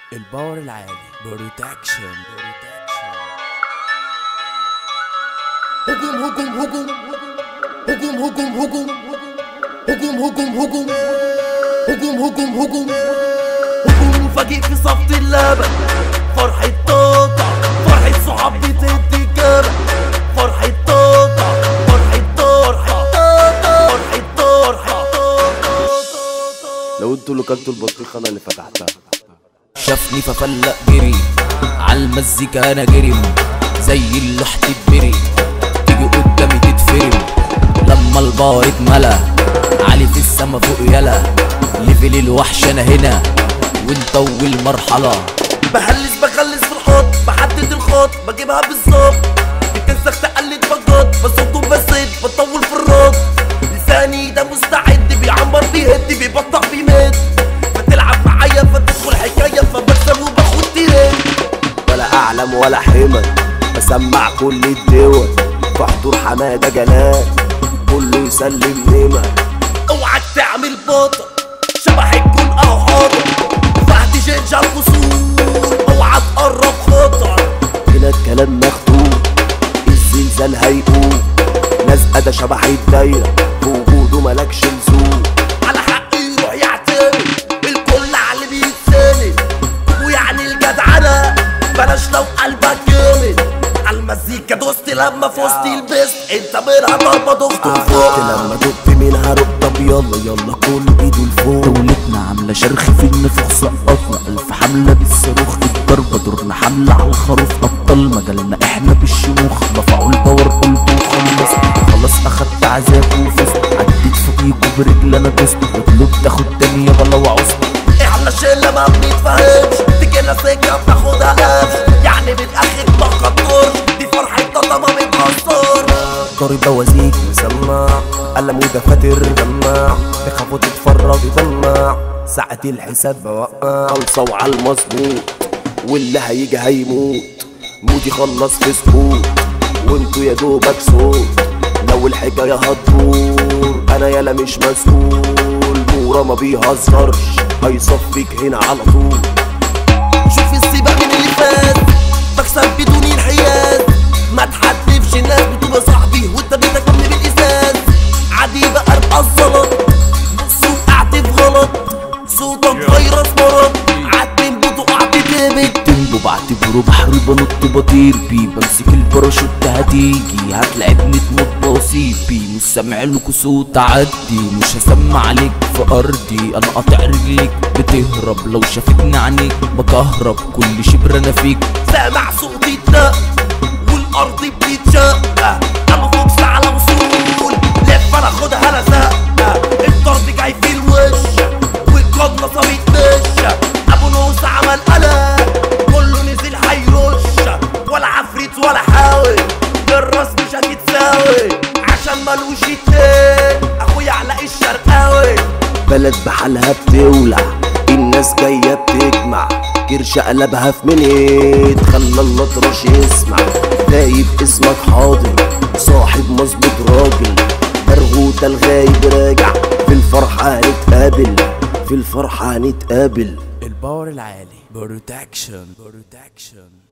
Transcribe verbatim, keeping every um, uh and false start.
الباور العالي بروتكشن. هجوم هجوم هجوم هجوم هجوم هجوم هجوم هجوم هجوم هجوم هجوم هجوم هجوم مفاجئ في صفت اللبن، فرحة توطة، فرحة صحاب بتدي جبل، فرحة توطة، فرحة توطة، فرحة توطة. لو انتوا اللي كلتوا البطيخة انا اللي فتحتها. شافني ففلق جري عالمزيكا انا جرم زي اللوح تتبري، تيجي قدامي تتفرم لما البار اتملى عالي في السما فوق يلا ليفل الوحش انا هنا وانت اول مرحلة. بهلس بخلص في الحوض، بحدد الخط بجيبها بالظبط، بتنسخ تقلد بجد بصوت بسد بطول في الرد، لساني ده مستعد بيعمر بيهد بيبطأ بيمد، فتلعب معايا فتدخل حكاية فبكسب وباخد ترند. ولا اعلم ولا حمل بسمع كل الدول في حضور حمادة جلال كله يسلم نمر. اوعك تعمل بطل شبح الجون او حاضر، فهد جنجة الفصول اوعى تقرب خطر. هنا الكلام مخدوم الزلزال هيقوم، لازقة ده شبح الدايرة في وجوده ملكش لزوم. على حق يروح يعتمد الكل على اللي بيتسند، ويعني الجدعنة بلاش لو قلبك جامد. عالمزيكا دوست لما فزت لبست انت منها ضربة ضغط فوق لما دق منها رق. طب يلا يلا كل ايده لفوق. دولتنا عاملة شرخ في النفوخ سقطنا ألف حملة بالصاروخ، الضربة دورنا حملة على الخروف، أبطال مجالنا احنا بالشموخ، رفعوا الباور قلت وخلص خلاص أخدت عذاب وفزت، عديت فوقيكوا برجل أنا دوست وطلوب تاخد تاني يابا لو عوزت. احنا شلة ما بنتفهمش تجينا سكة بتاخدها قفش، يعني بتأخد ما خطرش دي فرحة طاطا ما بتخسر. ضارب بوازيك مسمع قلم ودفاتر جمع، تخافوا تتفرج تدمع ساعة الحساب بوقع خلصة وعلى المظبوط، واللي هيجي هيموت مودي خلص في سكوت وانتوا يا دوبك صوت. لو الحكاية هتدور انا يالا مش مسؤول، نورا ما بيهزرش هيصفيك هنا على طول. شوف السباق من اللي فات بكسب بدون انحياز، ما تحدفش الناس بتبقى صاحبي وانت بتكمل بالازاز. عادي بقى ابقى الزلط وقعت في غلط، صوتك فيروس مرض عدم بتقع تتهبط. تنبو بعتبره بحر بنط بطير بيه، بمسك الباراشوت هتيجي هتلعبني تموت بصيب بيه، مش سامع لكوا صوت عدي مش هسمع عليك في ارضي، انا قاطع رجليك بتهرب لو شافتني عينيك بكهرب كل شبر انا فيك. سامع صوتي اتنق والارض بتتشق، انا فوكس على وصول لف انا خدها لزقه، الضرب جاي في الوش والقبله صابت مش، ابو نوس عمل قلق كله نزل هيرش، ولا عفريت ولا حاول الراس مش هتتساوي عشان ملوش اتنين اخويا علاء الشرقاوي. بلد بحالها بتولع الناس جاية بتجمع، كرش قلبها في منيت خلى الأطرش يسمع، غايب اسمك حاضر صاحب مظبوط راجل، برغوت الغايب راجع في الفرحة هنتقابل في الفرحة هنتقابل. الباور العالي بروتكشن بروتكشن.